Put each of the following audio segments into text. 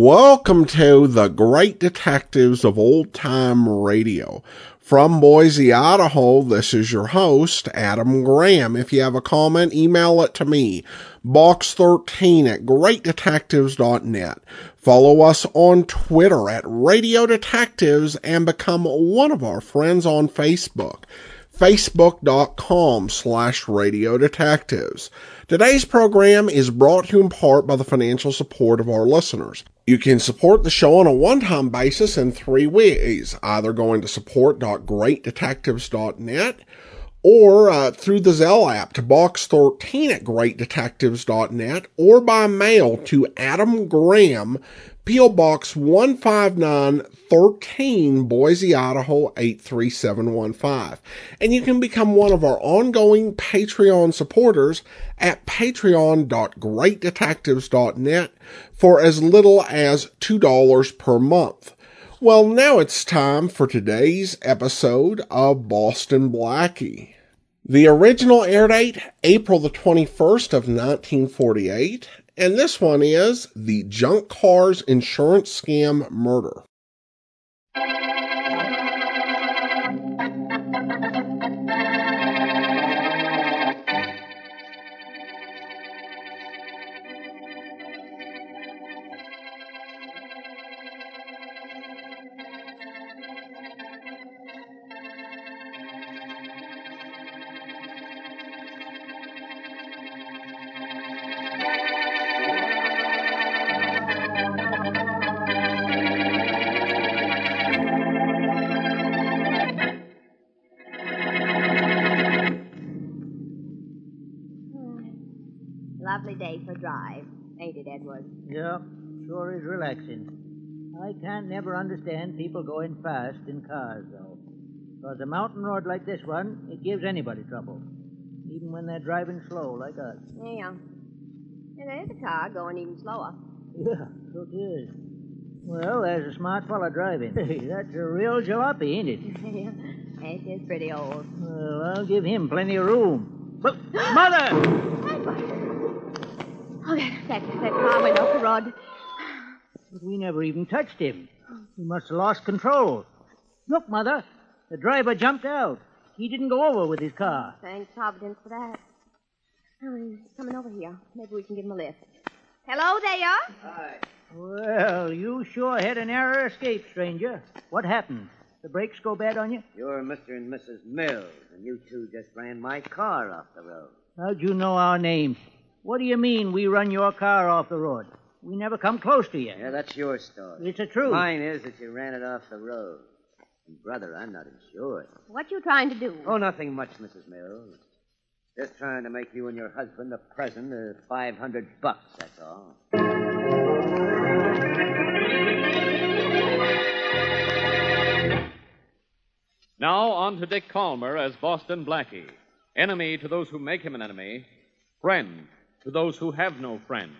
Welcome to the Great Detectives of Old Time Radio. From Boise, Idaho, this is your host, Adam Graham. If you have a comment, email it to me, box13@greatdetectives.net. Follow us on Twitter at Radio Detectives and become one of our friends on Facebook, facebook.com/Radio Detectives. Today's program is brought to you in part by the financial support of our listeners. You can support the show on a one-time basis in three ways, either going to support.greatdetectives.net or through the Zelle app to box13@greatdetectives.net or by mail to Adam Graham, P.O. Box 15913, Boise, Idaho 83715. And you can become one of our ongoing Patreon supporters at patreon.greatdetectives.net for as little as $2 per month. Well, now it's time for today's episode of Boston Blackie. The original air date, April the 21st of 1948, and this one is The Junk Cars Insurance Scam Murder. Lovely day for a drive, ain't it, Edward? Yep, sure is relaxing. I can't never understand people going fast in cars, though. Because a mountain road like this one, it gives anybody trouble. Even when they're driving slow like us. Yeah. And there's a car going even slower. Yeah, so it is. Well, there's a smart fella driving. Hey, that's a real jalopy, ain't it? Yeah, it is pretty old. Well, I'll give him plenty of room. But, Mother! Edward! Oh, that car went off the road. But we never even touched him. He must have lost control. Look, Mother, the driver jumped out. He didn't go over with his car. Thank Providence for that. Oh, he's coming over here. Maybe we can give him a lift. Hello there. Hi. Well, you sure had a narrow escape, stranger. What happened? The brakes go bad on you? You're Mr. and Mrs. Mills, and you two just ran my car off the road. How'd you know our names? What do you mean we run your car off the road? We never come close to you. Yeah, that's your story. It's the truth. Mine is that you ran it off the road. And, brother, I'm not insured. What you trying to do? Oh, nothing much, Mrs. Mills. Just trying to make you and your husband a present of $500, that's all. Now on to Dick Calmer as Boston Blackie. Enemy to those who make him an enemy. Friend to those who have no friend.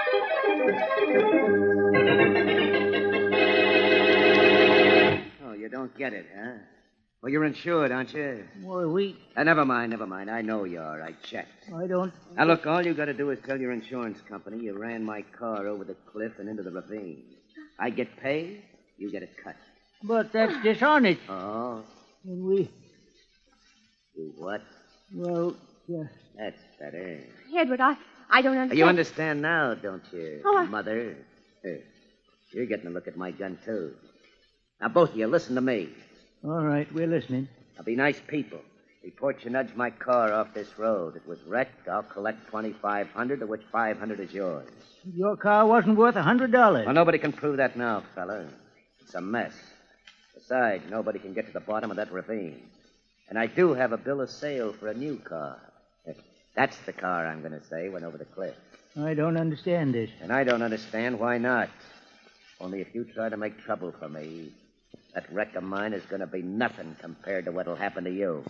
Oh, you don't get it, huh? Well, you're insured, aren't you? Boy, Never mind. I know you are. I checked. I don't... Now, look, all you got to do is tell your insurance company you ran my car over the cliff and into the ravine. I get paid, you get a cut. But that's dishonest. Oh? And we... You what? Well, yeah. That's better. Edward, I don't understand. You understand now, don't you, Oh, Mother? Here, you're getting a look at my gun, too. Now, both of you, listen to me. All right, we're listening. Now, be nice people. Report you nudged my car off this road. It was wrecked. I'll collect $2,500, of which $500 is yours. Your car wasn't worth $100. Well, nobody can prove that now, fella. It's a mess. Besides, nobody can get to the bottom of that ravine. And I do have a bill of sale for a new car. That's the car, I'm going to say, went over the cliff. I don't understand this. And I don't understand why not. Only if you try to make trouble for me, that wreck of mine is going to be nothing compared to what'll happen to you.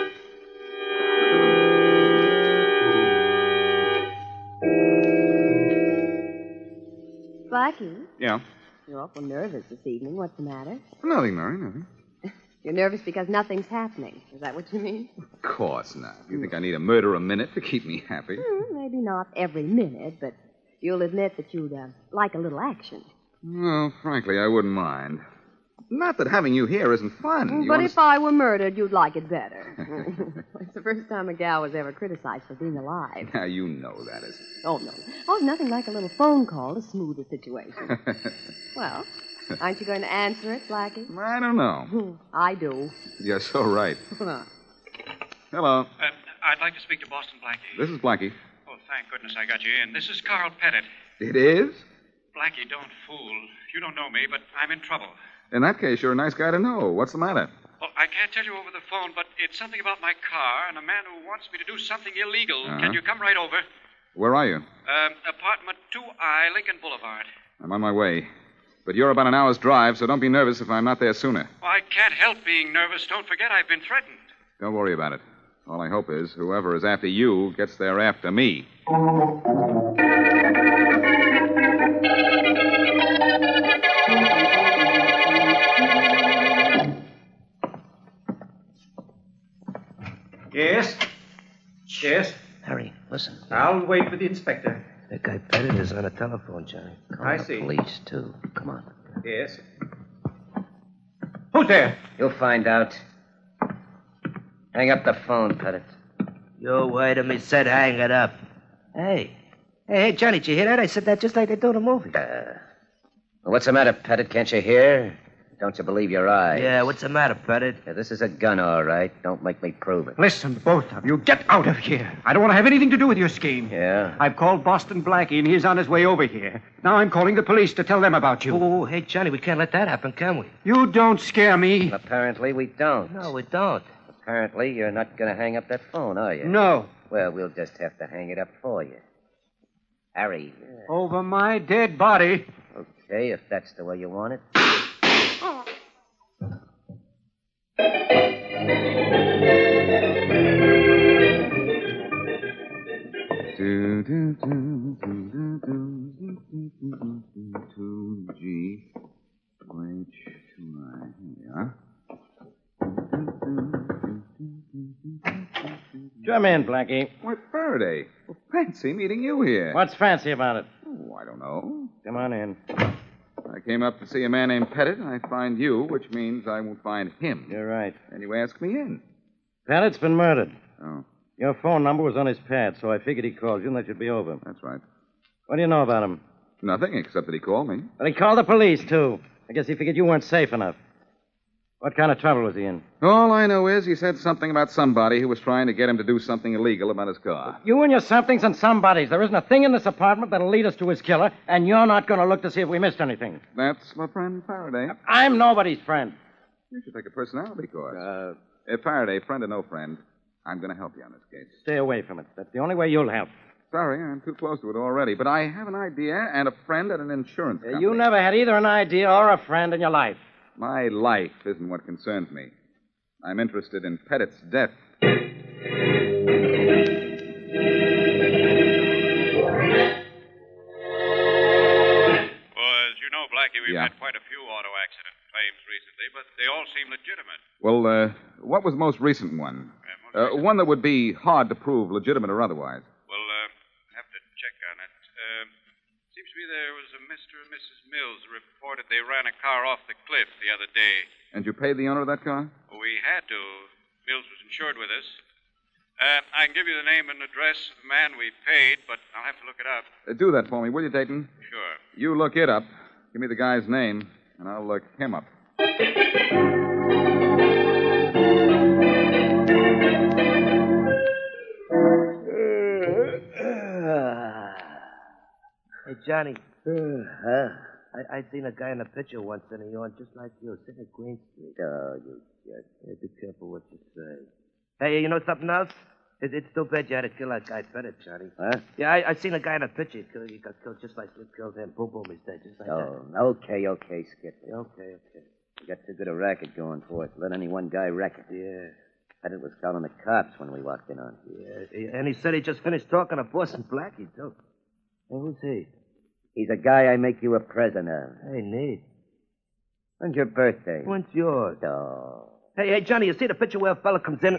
Blackie, Yeah? you're awful nervous this evening. What's the matter? Nothing, Mary, nothing. You're nervous because nothing's happening. Is that what you mean? Of course not. You think I need a murder a minute to keep me happy? Maybe not every minute, but you'll admit that you'd like a little action. Well, frankly, I wouldn't mind. Not that having you here isn't fun. But if I were murdered, you'd like it better. It's the first time a gal was ever criticized for being alive. Now, you know that isn't. Oh, no. Oh, nothing like a little phone call to smooth the situation. Well, aren't you going to answer it, Blackie? I don't know. I do. You're so right. Hello. I'd like to speak to Boston Blackie. This is Blackie. Oh, thank goodness I got you in. This is Carl Pettit. It is? Blackie, don't fool. You don't know me, but I'm in trouble. In that case, you're a nice guy to know. What's the matter? Well, I can't tell you over the phone, but it's something about my car and a man who wants me to do something illegal. Can you come right over? Where are you? Apartment 2I, Lincoln Boulevard. I'm on my way. But you're about an hour's drive, so don't be nervous if I'm not there sooner. Oh, I can't help being nervous. Don't forget I've been threatened. Don't worry about it. All I hope is whoever is after you gets there after me. Yes? Yes? Harry, listen. I'll wait for the inspector. That guy Pettit is on a telephone, Johnny. I see. Police, too. Come on. Yes. Who's there? You'll find out. Hang up the phone, Pettit. You wait a minute, said hang it up. Hey, Johnny, did you hear that? I said that just like they do in the movie. What's the matter, Pettit? Can't you hear? Don't you believe your eyes? Yeah, what's the matter, Pettit? Yeah, this is a gun, all right. Don't make me prove it. Listen, both of you, get out of here. I don't want to have anything to do with your scheme. Yeah? I've called Boston Blackie, and he's on his way over here. Now I'm calling the police to tell them about you. Oh, hey, Johnny, we can't let that happen, can we? You don't scare me. Apparently we don't. No, we don't. Apparently you're not going to hang up that phone, are you? No. Well, we'll just have to hang it up for you. Harry. Over my dead body. Okay, if that's the way you want it. Come in, Blackie. Why, Faraday. Well, fancy meeting you here. What's fancy about it? Oh, I don't know. Come on in. I came up to see a man named Pettit, and I find you, which means I won't find him. You're right. And you ask me in. Pettit's been murdered. Oh, Your phone number was on his pad, so I figured he called you and that should be over. that's right. What do you know about him? Nothing, except that he called me. Well, he called the police, too. I guess he figured you weren't safe enough. What kind of trouble was he in? All I know is he said something about somebody who was trying to get him to do something illegal about his car. You and your somethings and somebodies. There isn't a thing in this apartment that'll lead us to his killer, and you're not going to look to see if we missed anything. That's my friend Faraday. I'm nobody's friend. You should take a personality course. Faraday, friend or no friend, I'm going to help you on this case. Stay away from it. That's the only way you'll help. Sorry, I'm too close to it already, but I have an idea and a friend at an insurance company. You never had either an idea or a friend in your life. My life isn't what concerns me. I'm interested in Pettit's death. Well, as you know, Blackie, we've had quite a few auto accident claims recently, but they all seem legitimate. Well, what was the most recent one? One that would be hard to prove, legitimate or otherwise. Well, have to check on it. Seems to me there was a Mr. and Mrs. Mills who reported they ran a car off the cliff the other day. And you paid the owner of that car? Well, we had to. Mills was insured with us. I can give you the name and address of the man we paid, but I'll have to look it up. Do that for me, will you, Dayton? Sure. You look it up. Give me the guy's name, and I'll look him up. Hey, Johnny. I seen a guy in a picture once in New York just like you, sitting at Green Street. Oh, you jerk. Hey, be careful what you say. Hey, you know something else? It's too bad you had to kill that guy Pettit, Johnny. Huh? Yeah, I seen a guy in a picture. He got killed just like you killed him. Boom, boom, he's dead, just like that. Okay, Skip. Okay. We got too good a racket going for us. Let any one guy wreck it. Yeah. Pettit was calling the cops when we walked in on him. Yeah, and he said he just finished talking to Boston Blackie, too. Hey, who's he? He's a guy I make you a present of. Hey, neat. When's your birthday? When's yours? Oh. Hey, Johnny, you see the picture where a fella comes in?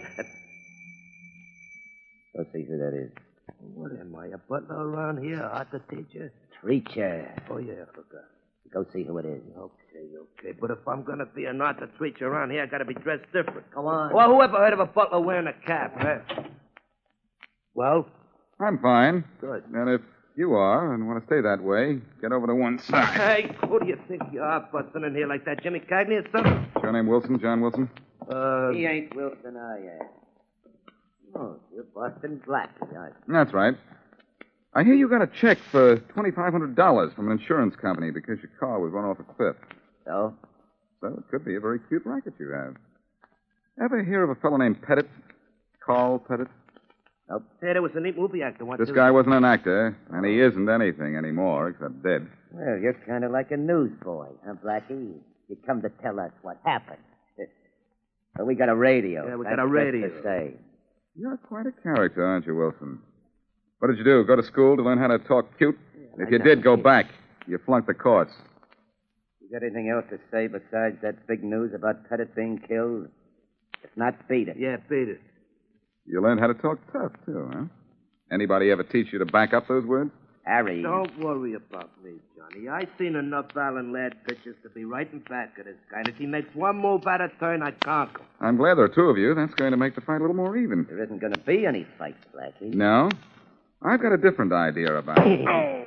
Let's see who that is. What am I, a butler around here? Art the teacher? Treacher. Oh, yeah, I forgot. Go see who it is. Okay. But if I'm going to be an artist reach around here, I got to be dressed different. Come on. Well, whoever heard of a butler wearing a cap, huh? Well? I'm fine. Good. And if you are and want to stay that way, get over to one side. Hey, who do you think you are busting in here like that? Jimmy Cagney or something? Is your name Wilson, John Wilson? He ain't Wilson, I am. Oh, you're Boston Blackie, aren't you? That's right. I hear you got a check for $2,500 from an insurance company because your car was run off a cliff. So? So it could be a very cute racket you have. Ever hear of a fellow named Pettit? Carl Pettit? Nope. Hey, there was a neat movie actor once. This guy wasn't an actor, and he isn't anything anymore except dead. Well, you're kind of like a newsboy, huh, Blackie? You come to tell us what happened. Well, we got a radio. Yeah, we That's got a radio. To say. You're quite a character, aren't you, Wilson? What did you do? Go to school to learn how to talk cute? If you did, go back. You flunked the course. You got anything else to say besides that big news about Pettit being killed? If not, beat it. Yeah, beat it. You learned how to talk tough, too, huh? Anybody ever teach you to back up those words? Harry. Don't worry about me, Johnny. I've seen enough Alan Ladd pictures to be right in back of this guy. And if he makes one move out of turn, I conquer. I'm glad there are two of you. That's going to make the fight a little more even. There isn't going to be any fight, Blackie. No? I've got a different idea about it.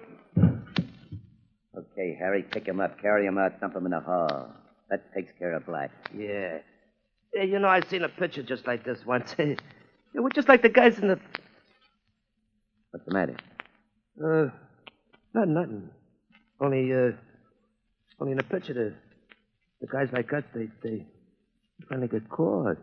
Okay, Harry, pick him up, carry him out, dump him in the hall. That takes care of Black. Yeah. Yeah, you know, I've seen a picture just like this once. We're just like the guys in the... What's the matter? Nothing. Only in the picture, the guys like us, they finally get caught.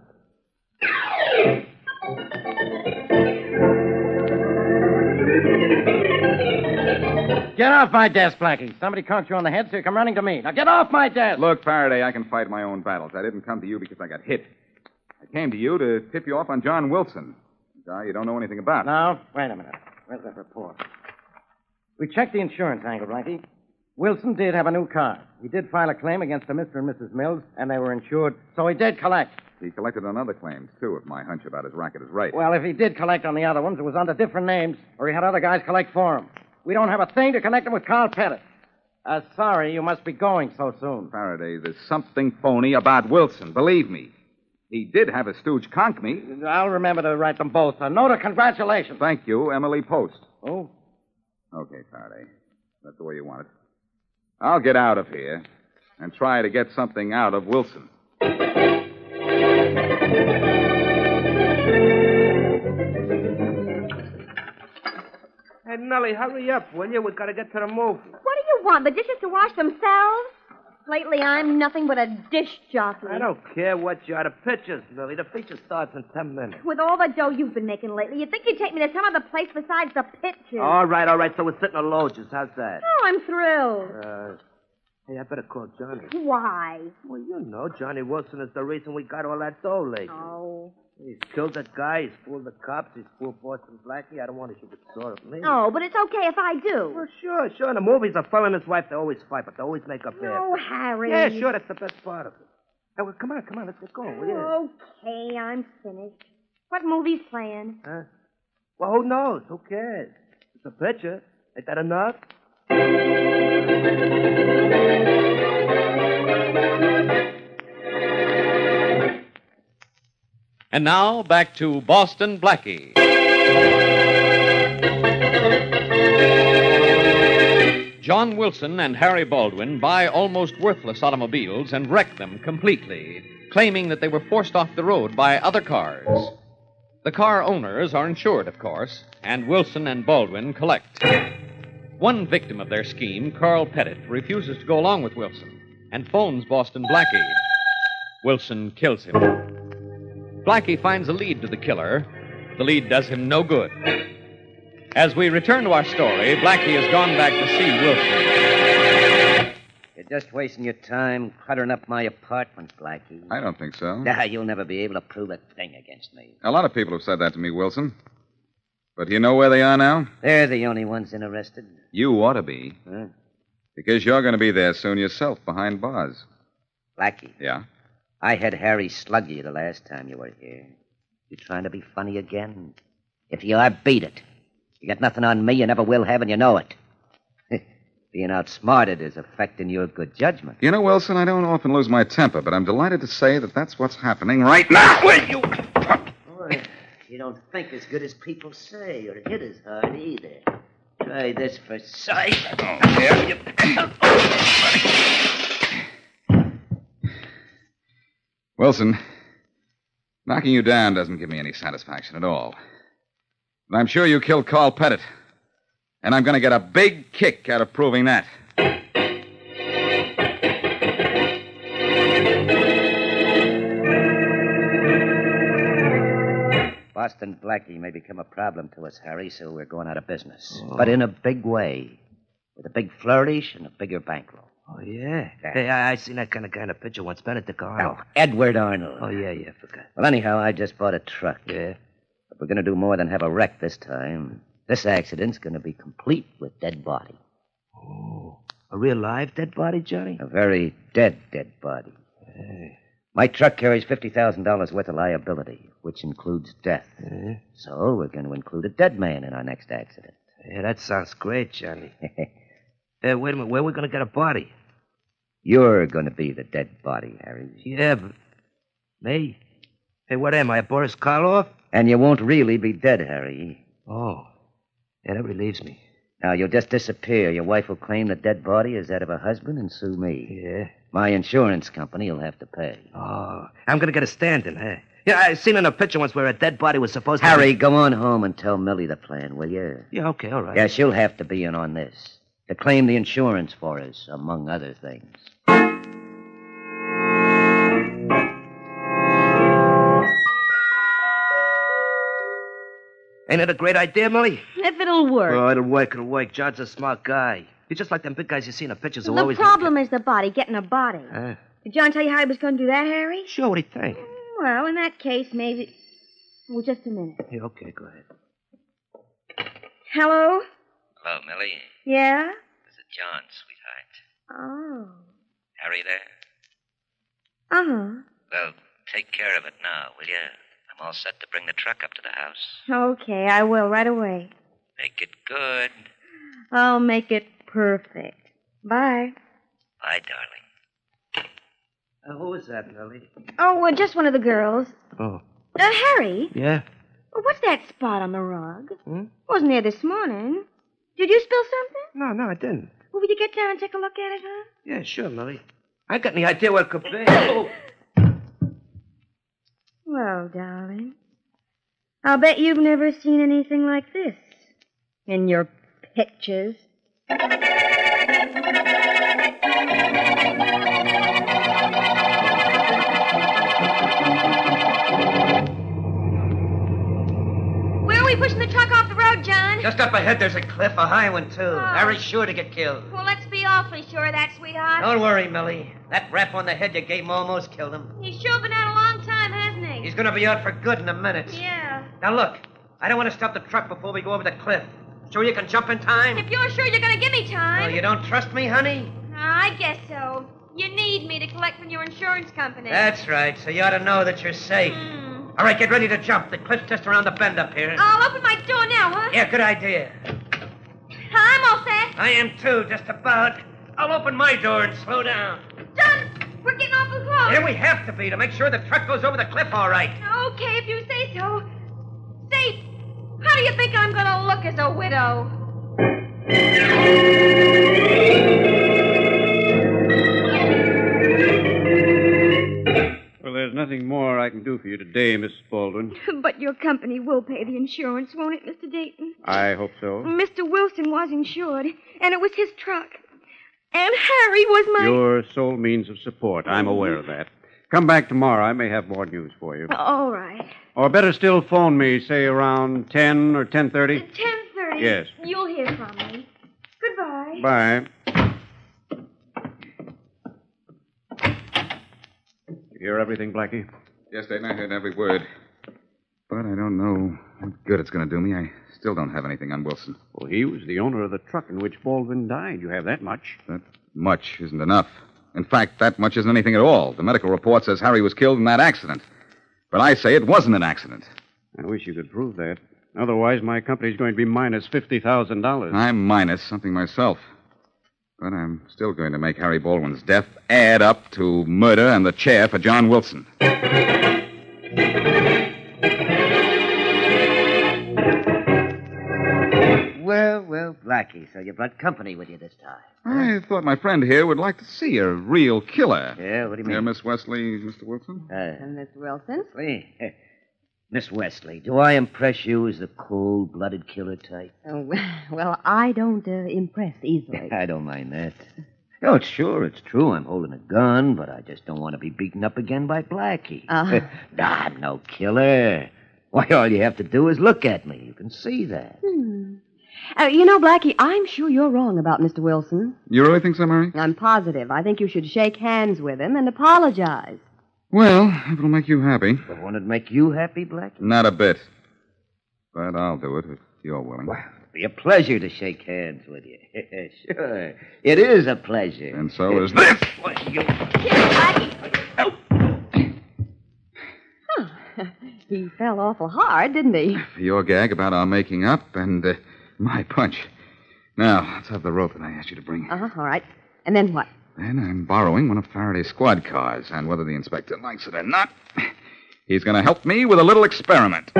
Get off my desk, Blackie. Somebody conked you on the head, so you come running to me. Now get off my desk! Look, Faraday, I can fight my own battles. I didn't come to you because I got hit. I came to you to tip you off on John Wilson, a guy you don't know anything about. No, wait a minute. Where's that report? We checked the insurance angle, Blackie. Wilson did have a new car. He did file a claim against a Mr. and Mrs. Mills, and they were insured, so he did collect. He collected on other claims, too, if my hunch about his racket is right. Well, if he did collect on the other ones, it was under different names, or he had other guys collect for him. We don't have a thing to connect him with Carl Pettit. Sorry, you must be going so soon. Faraday, there's something phony about Wilson, believe me. He did have a stooge conk me. I'll remember to write them both. A note of congratulations. Thank you, Emily Post. Oh? Okay, Faraday. That's the way you want it. I'll get out of here and try to get something out of Wilson. Hey, Nellie, hurry up, will you? We've got to get to the movie. What do you want? The dishes to wash themselves? Lately, I'm nothing but a dish jockey. I don't care what you are. The pictures, Nellie. The feature starts in 10 minutes. With all the dough you've been making lately, you'd think you'd take me to some other place besides the pictures. All right. So we're sitting at Loges. How's that? Oh, I'm thrilled. Hey, I better call Johnny. Why? Well, you know, Johnny Wilson is the reason we got all that dough lately. Oh. He's killed that guy. He's fooled the cops. He's fooled Boston Blackie. I don't want to shoot a sore at me. Oh, but it's okay if I do. Well, sure. In the movies, a fellow and his wife, they always fight, but they always make up there. Oh, Harry. Yeah, sure. That's the best part of it. Hey, well, come on. Let's get going, will you? Okay, I'm finished. What movie's playing? Huh? Well, who knows? Who cares? It's a picture. Ain't that enough? And now, back to Boston Blackie. John Wilson and Harry Baldwin buy almost worthless automobiles and wreck them completely, claiming that they were forced off the road by other cars. The car owners are insured, of course, and Wilson and Baldwin collect. One victim of their scheme, Carl Pettit, refuses to go along with Wilson and phones Boston Blackie. Wilson kills him. Blackie finds a lead to the killer. The lead does him no good. As we return to our story, Blackie has gone back to see Wilson. You're just wasting your time cluttering up my apartment, Blackie. I don't think so. Nah, you'll never be able to prove a thing against me. A lot of people have said that to me, Wilson. But do you know where they are now? They're the only ones interested. You ought to be. Huh? Because you're going to be there soon yourself, behind bars. Blackie. Yeah? I had Harry slug you the last time you were here. You trying to be funny again? If you are, beat it. You got nothing on me, you never will have, and you know it. being outsmarted is affecting your good judgment. You know, Wilson, I don't often lose my temper, but I'm delighted to say that that's what's happening right now. Wait, you... Boy, you don't think as good as people say or hit as hard either. Try this for sight. Oh, yeah. Wilson, knocking you down doesn't give me any satisfaction at all. But I'm sure you killed Carl Pettit. And I'm going to get a big kick out of proving that. Boston Blackie may become a problem to us, Harry, so we're going out of business. Oh. But in a big way. With a big flourish and a bigger bankroll. Oh, yeah? Hey, I seen that kind of picture once. Benedict Arnold. Oh, Edward Arnold. Oh, yeah, forgot. Well, anyhow, I just bought a truck. Yeah? But we're going to do more than have a wreck this time. This accident's going to be complete with dead body. Oh, a real live dead body, Johnny? A very dead body. Hey. My truck carries $50,000 worth of liability, which includes death. So we're going to include a dead man in our next accident. Yeah, that sounds great, Johnny. Wait a minute. Where are we going to get a body? You're going to be the dead body, Harry. Yeah, but... Me? Hey, what am I, a Boris Karloff? And you won't really be dead, Harry. Oh. Yeah, that relieves me. Now, you'll just disappear. Your wife will claim the dead body is that of her husband and sue me. Yeah? My insurance company will have to pay. Oh, I'm going to get a stand-in, huh? Yeah, I seen in a picture once where a dead body was supposed to... Harry, go on home and tell Millie the plan, will you? Yeah, okay, all right. Yeah, she'll have to be in on this. To claim the insurance for us, among other things. Ain't it a great idea, Millie? If it'll work. Oh, it'll work. John's a smart guy. He's just like them big guys you see in the pictures who always... The problem is the body, getting a body. Huh? Did John tell you how he was going to do that, Harry? Sure, what do you think? Well, in that case, maybe... Well, just a minute. Yeah, okay, go ahead. Hello? Hello, Millie. Yeah? This is John, sweetheart. Oh. Harry there? Uh-huh. Well, take care of it now, will you? I'm all set to bring the truck up to the house. Okay, I will right away. Make it good. I'll make it perfect. Bye. Bye, darling. Who is that, Millie? Oh, just one of the girls. Oh. Harry? Yeah? What's that spot on the rug? Wasn't there this morning. Did you spill something? No, I didn't. Well, will you get down and take a look at it, huh? Yeah, sure, Millie. I ain't got any idea what it could be. Oh. Well, darling, I'll bet you've never seen anything like this in your pictures. Where are we pushing the truck off the road, John? Just up ahead, there's a cliff, a high one, too. Oh. Harry's sure to get killed. Well, let's be awfully sure of that, sweetheart. Don't worry, Millie. That rap on the head you gave him almost killed him. He's sure been out a long time, hasn't he? He's going to be out for good in a minute. Yeah. Now, look, I don't want to stop the truck before we go over the cliff. Sure you can jump in time? If you're sure you're going to give me time. Well, you don't trust me, honey? I guess so. You need me to collect from your insurance company. That's right, so you ought to know that you're safe. All right, get ready to jump. The cliff's just around the bend up here. I'll open my door now, huh? Yeah, good idea. I'm all set. I am, too, just about. I'll open my door and slow down. John, we're getting awful close. Here we have to be to make sure the truck goes over the cliff all right. Okay, if you say so. Say, how do you think I'm going to look as a widow? Well, there's nothing more I can do for you today, Mrs. Baldwin. But your company will pay the insurance, won't it, Mr. Dayton? I hope so. Mr. Wilson was insured, and it was his truck. And Harry was my... Your sole means of support. I'm aware of that. Come back tomorrow. I may have more news for you. All right. Or better still, phone me, say around 10 or 10:30. 10:30? Yes. You'll hear from me. Goodbye. Bye. You hear everything, Blackie? Yes, Dayton, I heard every word. But I don't know what good it's going to do me. I still don't have anything on Wilson. Well, he was the owner of the truck in which Baldwin died. You have that much. That much isn't enough. In fact, that much isn't anything at all. The medical report says Harry was killed in that accident. But I say it wasn't an accident. I wish you could prove that. Otherwise, my company's going to be minus $50,000. I'm minus something myself. But I'm still going to make Harry Baldwin's death add up to murder and the chair for John Wilson. Well, Blackie, so you brought company with you this time. I thought my friend here would like to see a real killer. Yeah, what do you mean? Here, Miss Wesley, Mr. Wilson? And Miss Wilson? Miss Wesley, do I impress you as the cold-blooded killer type? Oh, well, I don't impress easily. I don't mind that. No, it's true. I'm holding a gun, but I just don't want to be beaten up again by Blackie. I'm no killer. Why, all you have to do is look at me. You can see that. You know, Blackie, I'm sure you're wrong about Mr. Wilson. You really think so, Mary? I'm positive. I think you should shake hands with him and apologize. Well, if it'll make you happy. But won't it make you happy, Blackie? Not a bit. But I'll do it if you're willing. Well, it'll be a pleasure to shake hands with you. Sure. It is a pleasure. And so is this. He fell awful hard, didn't he? For your gag about our making up and my punch. Now, let's have the rope that I asked you to bring. All right. And then what? Then I'm borrowing one of Faraday's squad cars, and whether the inspector likes it or not, he's going to help me with a little experiment.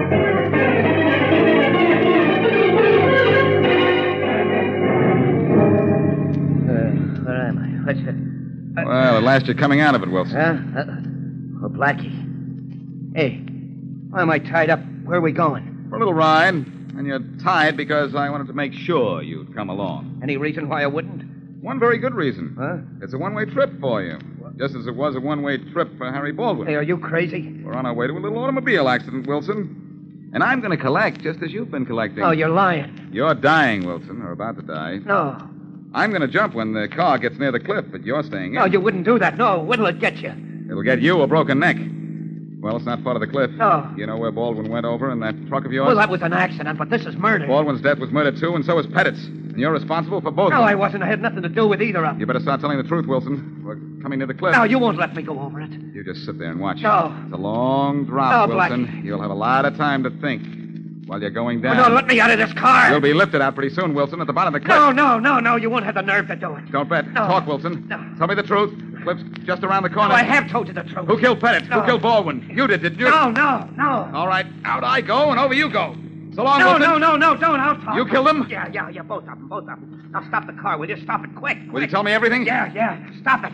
Where am I? What's it? Well, at last you're coming out of it, Wilson. Oh, Blackie. Hey, why am I tied up? Where are we going? For a little ride, and you're tied because I wanted to make sure you'd come along. Any reason why I wouldn't? One very good reason. Huh? It's a one-way trip for you. Just as it was a one-way trip for Harry Baldwin. Hey, are you crazy? We're on our way to a little automobile accident, Wilson. And I'm going to collect just as you've been collecting. Oh, you're lying. You're dying, Wilson, or about to die. No. I'm going to jump when the car gets near the cliff, but you're staying in. No, you wouldn't do that. No, what'll it get you? It'll get you a broken neck. Well, it's not far to the cliff. No. You know where Baldwin went over in that truck of yours? Well, that was an accident, but this is murder. Baldwin's death was murder, too, and so is Pettit's. And you're responsible for both No, of them. I wasn't. I had nothing to do with either of them. You better start telling the truth, Wilson. We're coming near the cliff. No, you won't let me go over it. You just sit there and watch. No. It's a long drop, No, Wilson. Blackie. You'll have a lot of time to think while you're going down. No, let me out of this car. You'll be lifted out pretty soon, Wilson, at the bottom of the cliff. No. You won't have the nerve to do it. Don't bet. No. Talk, Wilson. No. Tell me the truth. The cliff's just around the No, corner. I have told you the truth. Who killed Pettit? No. Who killed Baldwin? You did, didn't you? No. All right. Out I go, and over you go. So long, No, Wilson. don't. I'll talk. You killed them? Yeah, both of them. Now stop the car, will you? Stop it quick. Will you tell me everything? Yeah, stop it.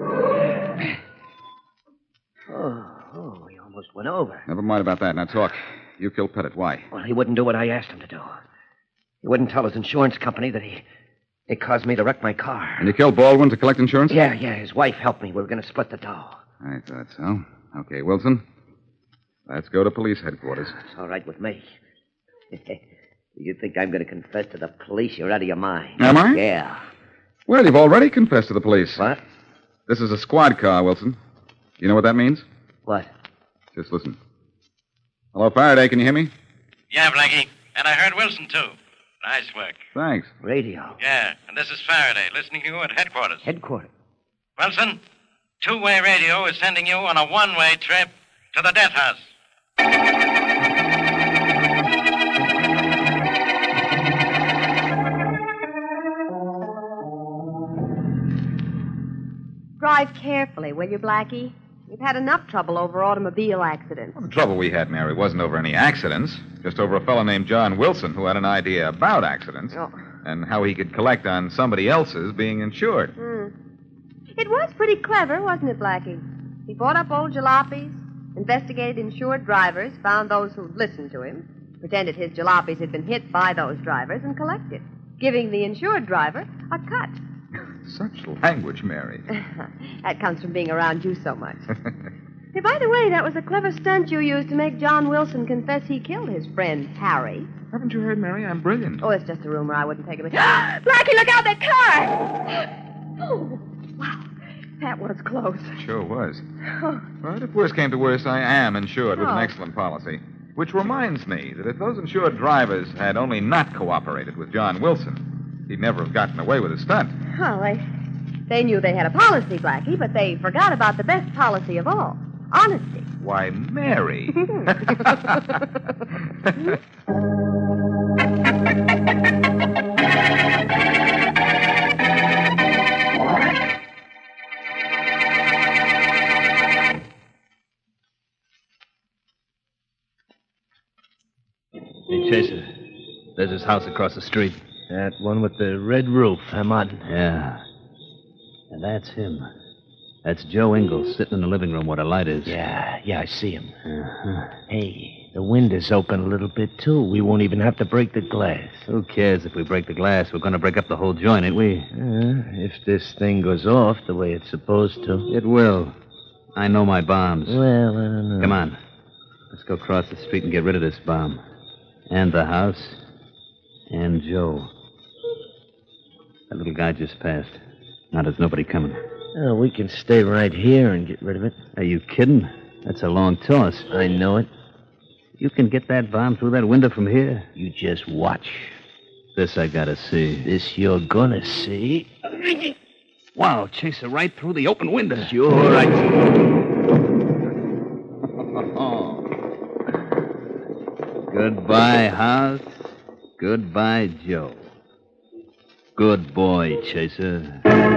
Oh, he almost went over. Never mind about that. Now talk. You killed Pettit. Why? Well, he wouldn't do what I asked him to do. He wouldn't tell his insurance company that he caused me to wreck my car. And you killed Baldwin to collect insurance? Yeah, his wife helped me. We were going to split the dough. I thought so. Okay, Wilson. Let's go to police headquarters. It's all right with me. You think I'm going to confess to the police? You're out of your mind. Am I? Yeah. Well, you've already confessed to the police. What? This is a squad car, Wilson. You know what that means? What? Just listen. Hello, Faraday, can you hear me? Yeah, Blackie. And I heard Wilson, too. Nice work. Thanks. Radio. Yeah, and this is Faraday, listening to you at headquarters. Headquarters? Wilson, two-way radio is sending you on a one-way trip to the death house. Drive carefully, will you, Blackie? We've had enough trouble over automobile accidents. Well, the trouble we had, Mary, wasn't over any accidents. Just over a fellow named John Wilson who had an idea about accidents and how he could collect on somebody else's being insured. It was pretty clever, wasn't it, Blackie? He bought up old jalopies, investigated insured drivers, found those who'd listened to him, pretended his jalopies had been hit by those drivers, and collected, giving the insured driver a cut. Such language, Mary. That comes from being around you so much. Hey, by the way, that was a clever stunt you used to make John Wilson confess he killed his friend, Harry. Haven't you heard, Mary? I'm brilliant. Oh, it's just a rumor. I wouldn't take it. Blackie, look out, that car! Oh, wow. That was close. Sure was. But if worse came to worse, I am insured with an excellent policy. Which reminds me that if those insured drivers had only not cooperated with John Wilson, he'd never have gotten away with his stunt. Well, they knew they had a policy, Blackie, but they forgot about the best policy of all. Honesty. Why, Mary. Hey, Chaser, there's his house across the street. That one with the red roof, huh, Martin? Yeah. And that's him. That's Joe Ingalls sitting in the living room where the light is. Yeah, I see him. Uh-huh. Hey, the window's open a little bit, too. We won't even have to break the glass. Who cares if we break the glass? We're going to break up the whole joint, ain't we? If this thing goes off the way it's supposed to. It will. I know my bombs. Well, I don't know. Come on. Let's go across the street and get rid of this bomb. And the house. And Joe. That little guy just passed. Now there's nobody coming. Oh, we can stay right here and get rid of it. Are you kidding? That's a long toss. I know it. You can get that bomb through that window from here. You just watch. This I gotta see. This you're gonna see. Wow, Chaser, right through the open window. Sure, I... Goodbye, house. Goodbye, Joe. Good boy, Chaser.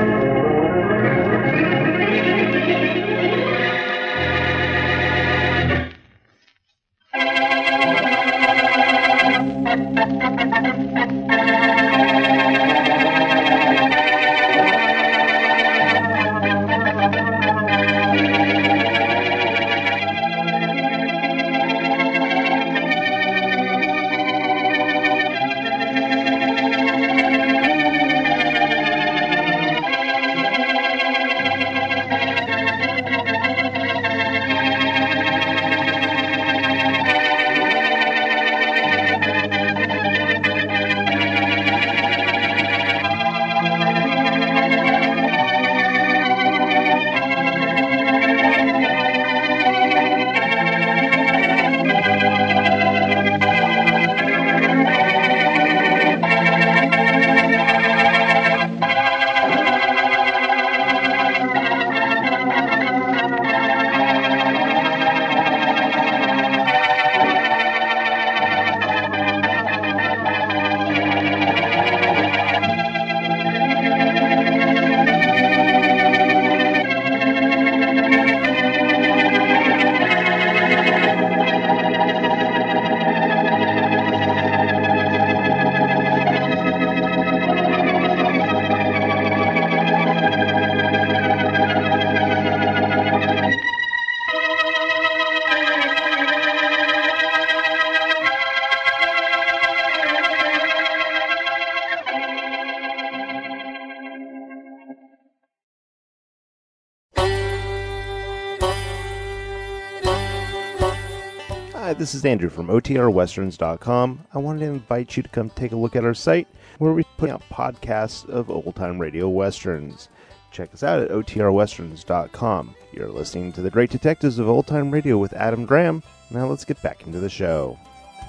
Hi, this is Andrew from OTRWesterns.com. I wanted to invite you to come take a look at our site where we put out podcasts of old-time radio westerns. Check us out at OTRWesterns.com. You're listening to The Great Detectives of Old Time Radio with Adam Graham. Now let's get back into the show.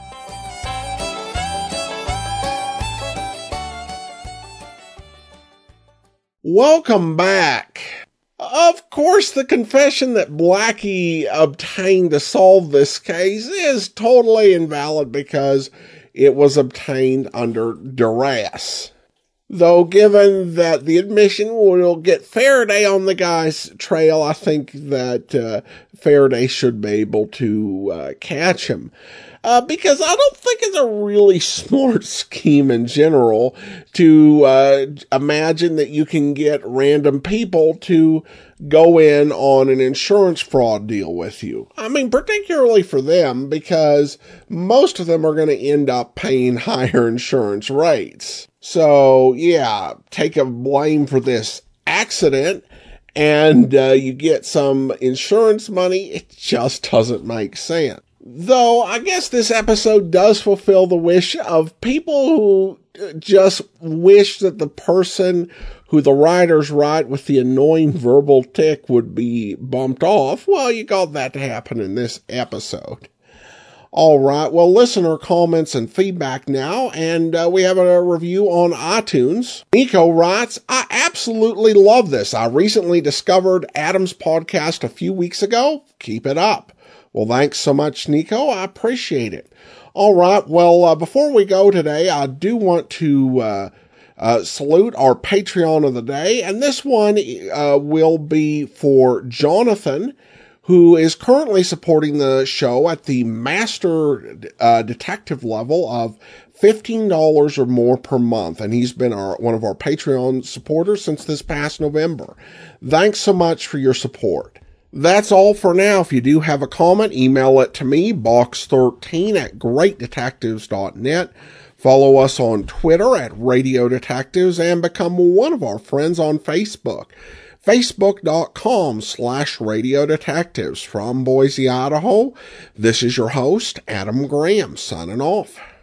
Welcome back. Of course, the confession that Blackie obtained to solve this case is totally invalid because it was obtained under duress. Though, given that the admission will get Faraday on the guy's trail, I think that Faraday should be able to catch him. Because I don't think it's a really smart scheme in general to imagine that you can get random people to go in on an insurance fraud deal with you. I mean, particularly for them, because most of them are going to end up paying higher insurance rates. So, yeah, take a blame for this accident and you get some insurance money. It just doesn't make sense. Though, I guess this episode does fulfill the wish of people who just wish that the person who the writers write with the annoying verbal tick would be bumped off. Well, you got that to happen in this episode. All right, well, listener comments and feedback now, and we have a review on iTunes. Nico writes, I absolutely love this. I recently discovered Adam's podcast a few weeks ago. Keep it up. Well, thanks so much, Nico. I appreciate it. All right. Well, before we go today, I do want to salute our Patreon of the day. And this one will be for Jonathan, who is currently supporting the show at the master detective level of $15 or more per month, and he's been one of our Patreon supporters since this past November. Thanks so much for your support. That's all for now. If you do have a comment, email it to me, box13@greatdetectives.net. Follow us on Twitter at Radio Detectives and become one of our friends on Facebook. Facebook.com/Radio Detectives. From Boise, Idaho, this is your host, Adam Graham, signing off.